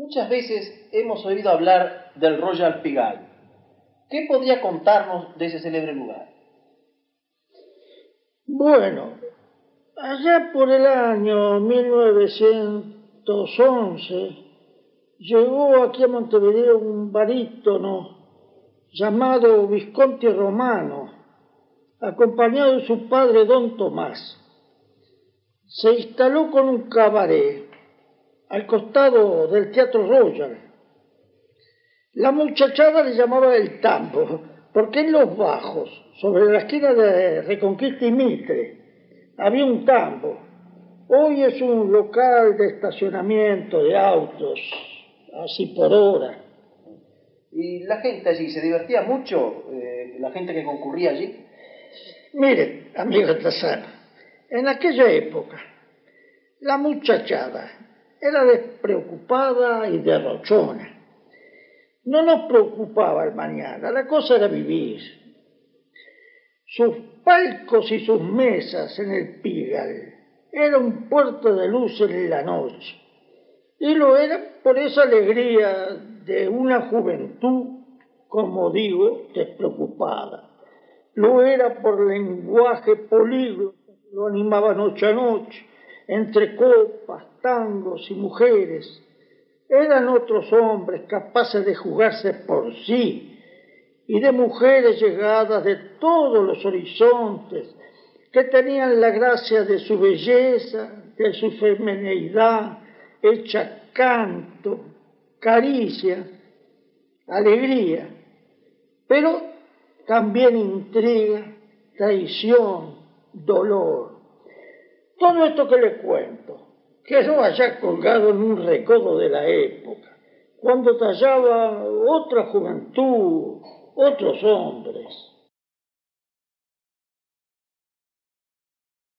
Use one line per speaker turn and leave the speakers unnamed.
Muchas veces hemos oído hablar del Royal Pigalle. ¿Qué podría contarnos de ese célebre lugar?
Bueno, allá por el año 1911 llegó aquí a Montevideo un barítono llamado Visconti Romano, acompañado de su padre Don Tomás. Se instaló con un cabaret al costado del Teatro Royal. La muchachada le llamaba el tambo, porque en los bajos, sobre la esquina de Reconquista y Mitre, había un tambo. Hoy es un local de estacionamiento de autos, así por hora.
¿Y la gente allí se divertía mucho? ¿La gente que concurría allí?
Mire, amigo Tazano, en aquella época, la muchachada era despreocupada y derrochona. No nos preocupaba el mañana, la cosa era vivir. Sus palcos y sus mesas en el Pigalle era un puerto de luz en la noche. Y lo era por esa alegría de una juventud, como digo, despreocupada. Lo era por lenguaje políglota, lo animaba noche a noche, entre copas, tangos y mujeres. Eran otros hombres capaces de jugarse por sí y de mujeres llegadas de todos los horizontes que tenían la gracia de su belleza, de su femineidad, hecha canto, caricia, alegría, pero también intriga, traición, dolor. Todo esto que le cuento quedó allá colgado en un recodo de la época, cuando tallaba otra juventud, otros hombres.